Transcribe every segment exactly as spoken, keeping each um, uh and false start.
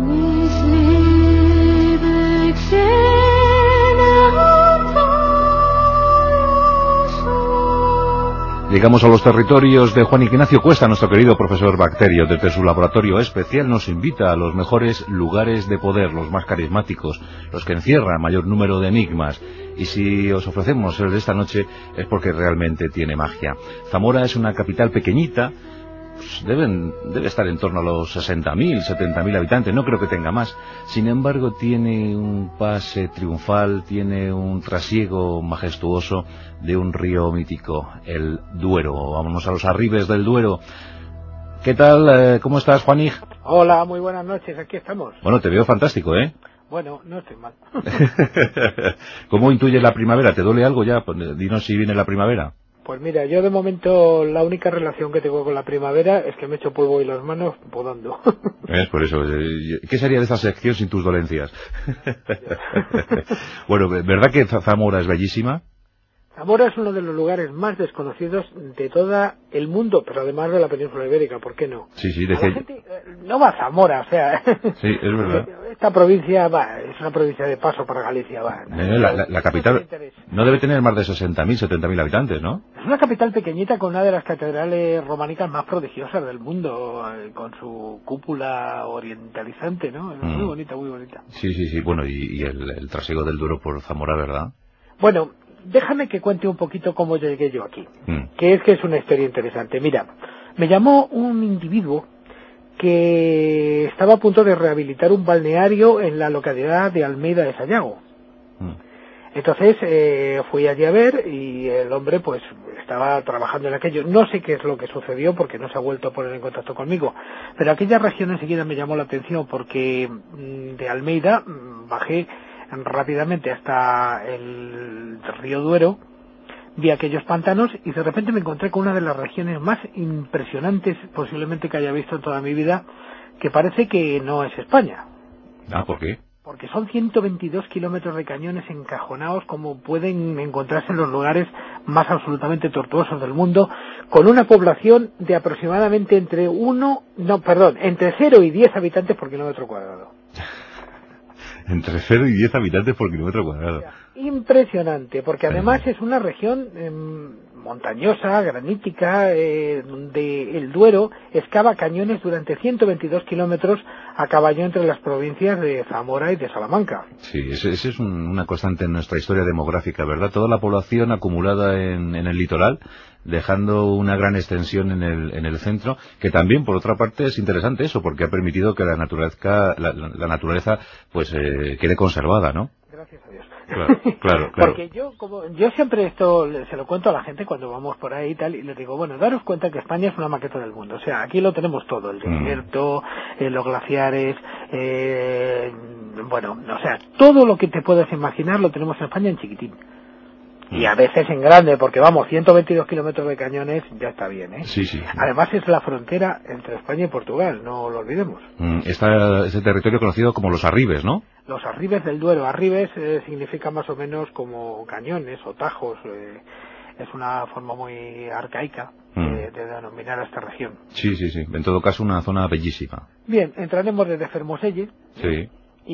Llegamos a los territorios de Juan Ignacio Cuesta, nuestro querido profesor Bacterio. Desde su laboratorio especial nos invita a los mejores lugares de poder, los más carismáticos, los que encierran mayor número de enigmas. Y si os ofrecemos el de esta noche es porque realmente tiene magia. Zamora es una capital pequeñita, pues deben, debe estar en torno a los sesenta mil, setenta mil habitantes, no creo que tenga más. Sin embargo, tiene un pase triunfal, tiene un trasiego majestuoso de un río mítico, el Duero. Vámonos a los arribes del Duero. ¿Qué tal? Eh, ¿Cómo estás, Juanig? Hola, muy buenas noches, aquí estamos. Bueno, te veo fantástico, ¿eh? Bueno, no estoy mal. ¿Cómo intuyes la primavera? ¿Te duele algo ya? Pues, dinos si viene la primavera. Pues mira, yo de momento la única relación que tengo con la primavera es que me echo polvo y las manos podando. Es por eso. ¿Qué sería de esta sección sin tus dolencias? Bueno, ¿verdad que Zamora es bellísima? Zamora es uno de los lugares más desconocidos de todo el mundo, pero además de la península ibérica, ¿por qué no? Sí, sí, decía... La gente no va a Zamora, o sea... Sí, es verdad. Esta provincia va, es una provincia de paso para Galicia, va. No, la, la, la capital no debe tener más de sesenta mil, setenta mil habitantes, ¿no? Es una capital pequeñita con una de las catedrales románicas más prodigiosas del mundo, con su cúpula orientalizante, ¿no? Es mm. muy bonita, muy bonita. Sí, sí, sí, bueno, y, y el, el trasiego del Duero por Zamora, ¿verdad? Bueno... Déjame que cuente un poquito cómo llegué yo aquí, mm. que es que es una historia interesante. Mira, me llamó un individuo que estaba a punto de rehabilitar un balneario en la localidad de Almeida de Sayago. Mm. Entonces eh, fui allí a ver y el hombre pues estaba trabajando en aquello. No sé qué es lo que sucedió porque no se ha vuelto a poner en contacto conmigo, pero aquella región enseguida me llamó la atención porque mm, de Almeida mm, bajé rápidamente hasta el río Duero, vi aquellos pantanos y de repente me encontré con una de las regiones más impresionantes posiblemente que haya visto en toda mi vida, que parece que no es España. Ah, ¿por qué? Porque son ciento veintidós kilómetros de cañones encajonados como pueden encontrarse en los lugares más absolutamente tortuosos del mundo, con una población de aproximadamente entre uno, no, perdón, entre cero y diez habitantes por kilómetro cuadrado. Entre cero y diez habitantes por kilómetro cuadrado. Impresionante, porque además es una región eh, montañosa, granítica, eh, donde el Duero excava cañones durante ciento veintidós kilómetros a caballo entre las provincias de Zamora y de Salamanca. Sí, esa es un, una constante en nuestra historia demográfica, ¿verdad? Toda la población acumulada en, en el litoral, dejando una gran extensión en el, en el centro, que también, por otra parte, es interesante eso, porque ha permitido que la naturaleza, la, la naturaleza pues eh, quede conservada, ¿no? Gracias a Dios. Claro, claro, claro. Porque yo, como, yo siempre esto se lo cuento a la gente cuando vamos por ahí y tal, y les digo, bueno, daros cuenta que España es una maqueta del mundo. O sea, aquí lo tenemos todo, el desierto, mm. eh, los glaciares, eh, bueno, o sea, todo lo que te puedas imaginar lo tenemos en España en chiquitín. Y a veces en grande, porque vamos, ciento veintidós kilómetros de cañones ya está bien, ¿eh? Sí, sí, sí. Además es la frontera entre España y Portugal, no lo olvidemos. Mm, está ese territorio conocido como los Arribes, ¿no? Los Arribes del Duero. Arribes eh, significa más o menos como cañones o tajos. Eh, es una forma muy arcaica mm. eh, de denominar a esta región. Sí, sí, sí. En todo caso, una zona bellísima. Bien, entraremos desde Fermoselle. Sí.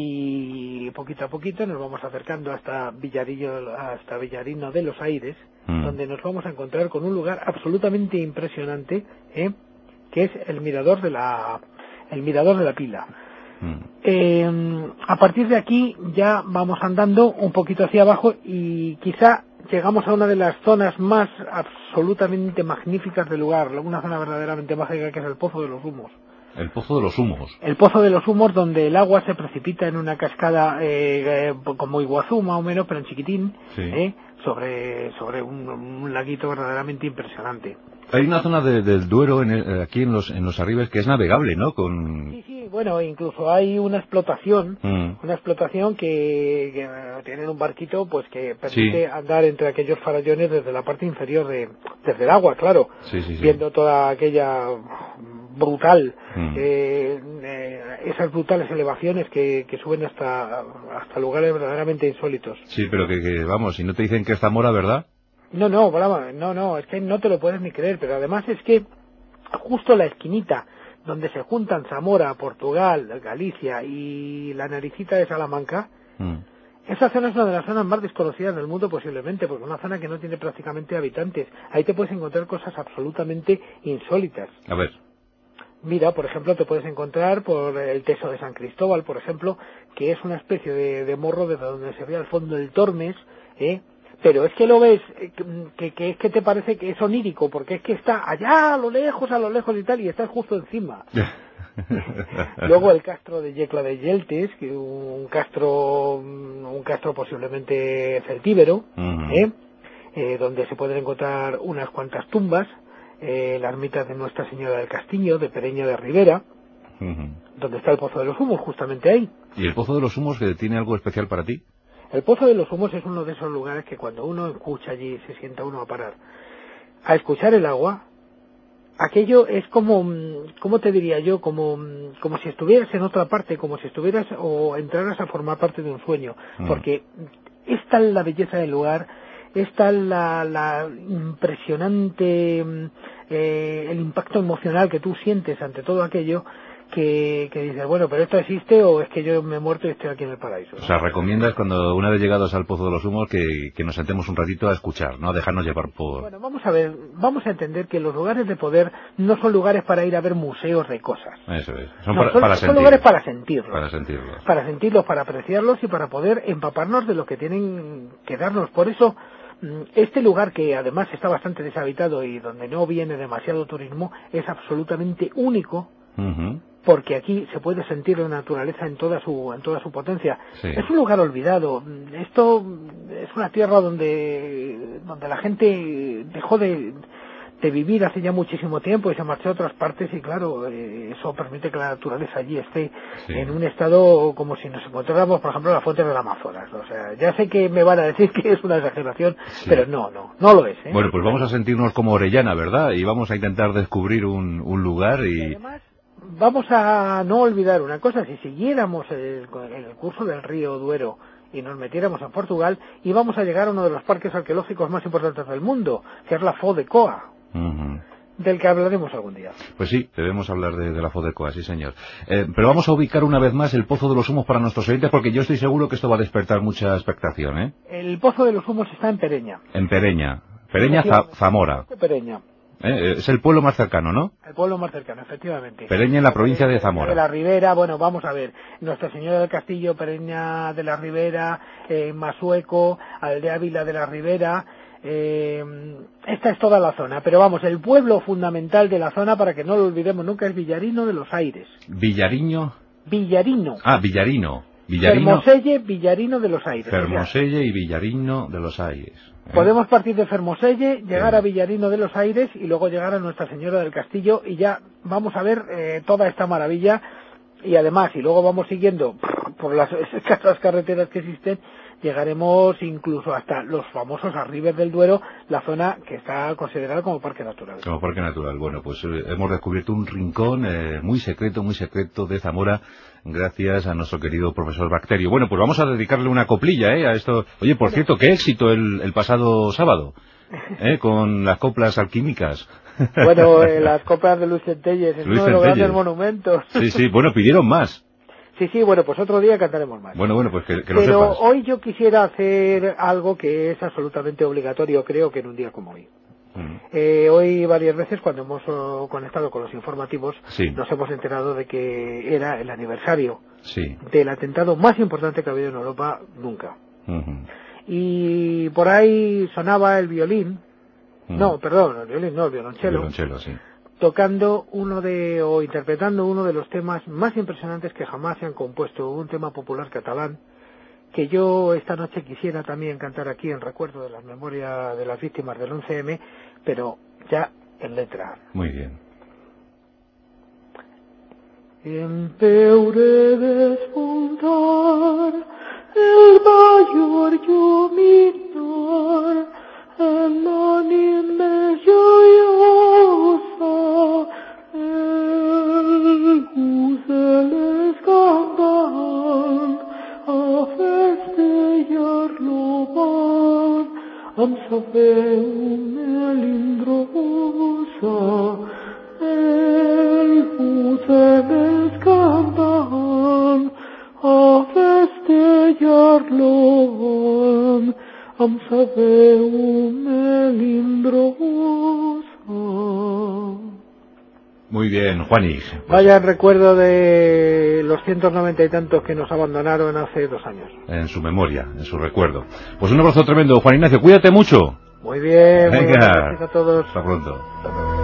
Y poquito a poquito nos vamos acercando hasta Villarillo, hasta Villarino de los Aires, mm. donde nos vamos a encontrar con un lugar absolutamente impresionante, ¿eh? que es el mirador de la, el mirador de la Pila. Mm. Eh, a partir de aquí ya vamos andando un poquito hacia abajo y quizá llegamos a una de las zonas más absolutamente magníficas del lugar, una zona verdaderamente mágica que es el Pozo de los Humos. El Pozo de los Humos. El Pozo de los Humos, donde el agua se precipita en una cascada eh, eh, como Iguazú más o menos, pero en chiquitín, sí. eh, sobre sobre un, un laguito verdaderamente impresionante. Hay una zona de, del Duero en el, aquí en los en los Arribes que es navegable, ¿no? Con... Sí, sí, bueno, incluso hay una explotación, mm. una explotación que, que tienen un barquito pues que permite sí. andar entre aquellos farallones desde la parte inferior de desde el agua, claro, sí, sí, sí. viendo toda aquella brutal, mm. eh, eh, esas brutales elevaciones que, que suben hasta hasta lugares verdaderamente insólitos. Sí, pero que, que vamos, si no te dicen que es Zamora, ¿verdad? No, no, bravo, no, no, es que no te lo puedes ni creer, pero además es que justo la esquinita donde se juntan Zamora, Portugal, Galicia y la Naricita de Salamanca, mm. esa zona es una de las zonas más desconocidas del mundo posiblemente, porque es una zona que no tiene prácticamente habitantes. Ahí te puedes encontrar cosas absolutamente insólitas. A ver. Mira, por ejemplo, te puedes encontrar por el Teso de San Cristóbal, por ejemplo, que es una especie de, de morro desde donde se ve al fondo el Tormes, ¿eh? Pero es que lo ves, que, que es que te parece que es onírico, porque es que está allá a lo lejos, a lo lejos y tal, y estás justo encima. Luego el castro de Yecla de Yeltes, que un castro, un castro posiblemente celtíbero, uh-huh. ¿eh? Eh, donde se pueden encontrar unas cuantas tumbas, eh, la ermita de Nuestra Señora del Castillo, de Pereña de Ribera, uh-huh. donde está el Pozo de los Humos, justamente ahí. ¿Y el Pozo de los Humos tiene algo especial para ti? El Pozo de los Humos es uno de esos lugares que cuando uno escucha allí, se sienta uno a parar, a escuchar el agua, aquello es como, ¿cómo te diría yo? Como, como si estuvieras en otra parte, como si estuvieras o entraras a formar parte de un sueño, mm. porque es tal la belleza del lugar, es tal la, la impresionante, eh, el impacto emocional que tú sientes ante todo aquello, que, que dices, bueno, pero esto existe o es que yo me he muerto y estoy aquí en el paraíso. O sea, recomiendas cuando una vez llegados al Pozo de los Humos que, que nos sentemos un ratito a escuchar, ¿no? A dejarnos llevar por... Bueno, vamos a ver, vamos a entender que los lugares de poder no son lugares para ir a ver museos de cosas. Eso es. Son, no, para, son, para son lugares para sentirlos. Para sentirlos. Para sentirlos, para apreciarlos y para poder empaparnos de lo que tienen que darnos. Por eso, este lugar que además está bastante deshabitado y donde no viene demasiado turismo, es absolutamente único. Uh-huh. Porque aquí se puede sentir la naturaleza en toda su en toda su potencia. Sí. Es un lugar olvidado. Esto es una tierra donde donde la gente dejó de, de vivir hace ya muchísimo tiempo y se marchó a otras partes y claro, eh, eso permite que la naturaleza allí esté sí. en un estado como si nos encontráramos, por ejemplo, en la fuente del Amazonas. O sea, ya sé que me van a decir que es una exageración, sí. pero no, no, no lo es. ¿eh? Bueno, pues vamos a sentirnos como Orellana, ¿verdad? Y vamos a intentar descubrir un, un lugar y... y además, vamos a no olvidar una cosa, si siguiéramos el, el curso del río Duero y nos metiéramos en Portugal, íbamos a llegar a uno de los parques arqueológicos más importantes del mundo, que es la Foz de Coa, uh-huh. del que hablaremos algún día. Pues sí, debemos hablar de, de la Foz de Coa, sí señor. Eh, pero vamos a ubicar una vez más el Pozo de los Humos para nuestros oyentes, porque yo estoy seguro que esto va a despertar mucha expectación, ¿eh? El Pozo de los Humos está en Pereña. En Pereña. Pereña, Za- Zamora. Pereña. ¿Eh? Es el pueblo más cercano, ¿no? El pueblo más cercano, efectivamente. Pereña en la provincia de Zamora. De la Ribera, bueno, vamos a ver. Nuestra Señora del Castillo, Pereña de la Ribera, eh, Masueco, Aldea Vila de la Ribera. Eh, esta es toda la zona, pero vamos, el pueblo fundamental de la zona, para que no lo olvidemos nunca, es Villarino de los Aires. ¿Villariño? Villarino. Ah, Villarino. Villarino. Fermoselle, Villarino de los Aires. Fermoselle y Villarino de los Aires. ¿Eh? Podemos partir de Fermoselle, llegar sí. a Villarino de los Aires y luego llegar a Nuestra Señora del Castillo y ya vamos a ver eh, toda esta maravilla y además, y luego vamos siguiendo por las escasas carreteras que existen, llegaremos incluso hasta los famosos Arribes del Duero, la zona que está considerada como parque natural. Como parque natural. Bueno, pues eh, hemos descubierto un rincón eh, muy secreto, muy secreto de Zamora, gracias a nuestro querido profesor Bacterio. Bueno, pues vamos a dedicarle una coplilla, ¿eh? A esto. Oye, por cierto, qué éxito el, el pasado sábado, ¿eh? Con las coplas alquímicas. Bueno, eh, las coplas de Luis Centelles, es Luis uno de los Centelles. grandes monumentos. Sí, sí, bueno, pidieron más. Sí, sí, bueno, pues otro día cantaremos más. Bueno, bueno, pues que, que lo Pero sepas. hoy yo quisiera hacer algo que es absolutamente obligatorio, creo que en un día como hoy. Mm. Eh, hoy varias veces cuando hemos oh, conectado con los informativos sí. nos hemos enterado de que era el aniversario sí. del atentado más importante que ha habido en Europa nunca. Uh-huh. Y por ahí sonaba el violín, uh-huh. no, perdón, el violín no, el violonchelo. El violonchelo, sí. Tocando uno de, o interpretando uno de los temas más impresionantes que jamás se han compuesto, un tema popular catalán, que yo esta noche quisiera también cantar aquí en recuerdo de las memorias de las víctimas del once eme, pero ya en letra. Muy bien. En veure despuntar el mayor lluminor, en l'ànim més joiosa, el gusel escampant, a festejar-lo van, amb sa veu melindrosa, el gusel parlon am sabeum melindrosa. Muy bien, Juani. Vaya en recuerdo de los ciento noventa y tantos que nos abandonaron hace dos años. En su memoria, en su recuerdo. Pues un abrazo tremendo, Juan Ignacio, cuídate mucho. Muy bien, Venga, muy bien, gracias a todos. Hasta pronto. Hasta pronto.